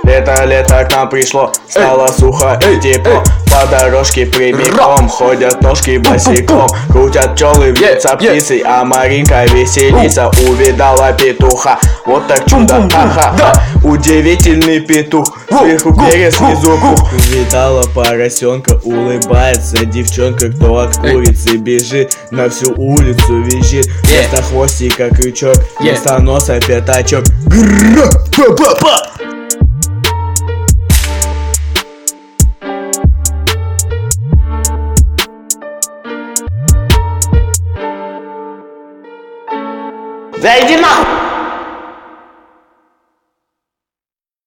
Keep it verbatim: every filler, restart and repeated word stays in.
Это лето к нам пришло, стало сухо и тепло. По дорожке прямиком ходят ножки босиком. Крутят пчелы, вьются птицы, а Маринка веселится. Увидала петуха, вот так чудо, ага. Удивительный петух, сверху перья, снизу пух. Увидала поросенка, улыбается девчонка, кто от курицы бежит, на всю улицу визжит. Вместо хвостика крючок, вместо носа пятачок. Да иди нахуй!